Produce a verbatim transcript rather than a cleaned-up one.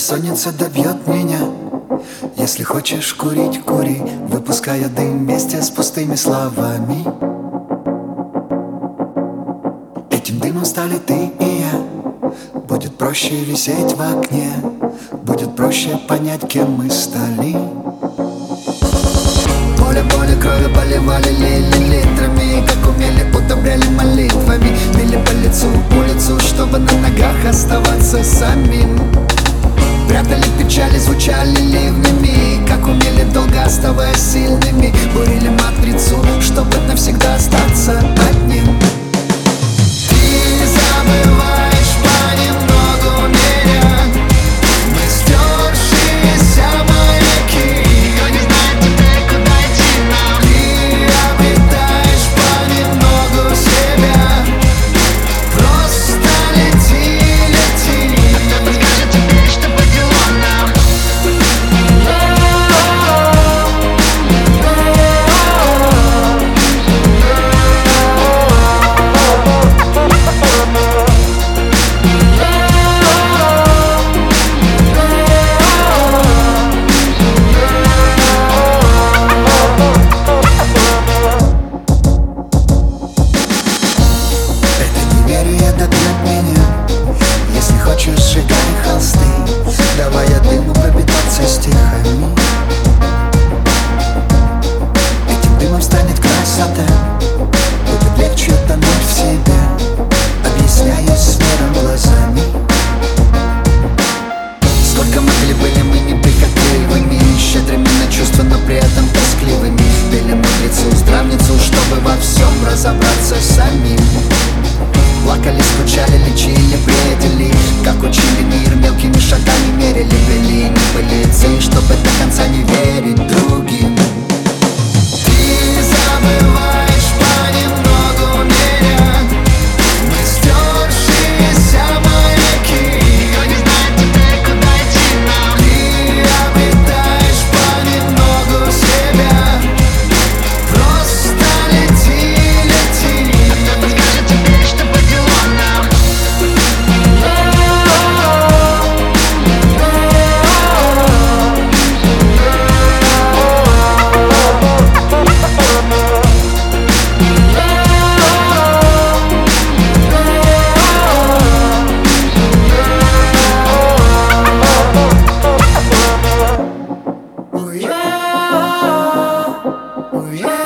бессонница добьет меня. Если хочешь курить, кури, выпуская дым вместе с пустыми словами. Этим дымом стали ты и я. Будет проще висеть в окне, будет проще понять, кем мы стали. Поле, поле, крови поливали лили литрами, как умели, удобряли молитвами. Били по лицу, улицу, чтобы на ногах оставаться самим. Прятали печали, звучали ливнями, как умели, долго оставаясь сильными. Бурили матрицу, чтобы навсегда остаться одним. Ты забываешь понемногу меня, мы стершиеся маяки. Никто не знает теперь, куда идти нам. Ты обретаешь понемногу себя, просто лети, лети. Кто подскажет теперь, что по делам нам? Хочешь, сжигай холсты, давая дыму пропитаться стихами. Этим дымом станет красота, будет легче тонуть в себе, объясняясь с миром глазами. Сколько могли, были мы неприхотливыми, щедрыми на чувства, но при этом тоскливыми. Пели мудрецу, здравницу, чтобы во всем разобраться самим. Плакали, скучали, лечили, бредили, как учили мир, мелкими шагами мерили, брели, не пылиться, чтобы до конца не верить другим. Ты забываешь понемногу меня, мы стершиеся маяки. Никто не знает теперь, куда идти нам. Ты обретаешь понемногу себя, просто лети, лети. Кто подскажет теперь, что по делам нам? Oh yeah, oh yeah.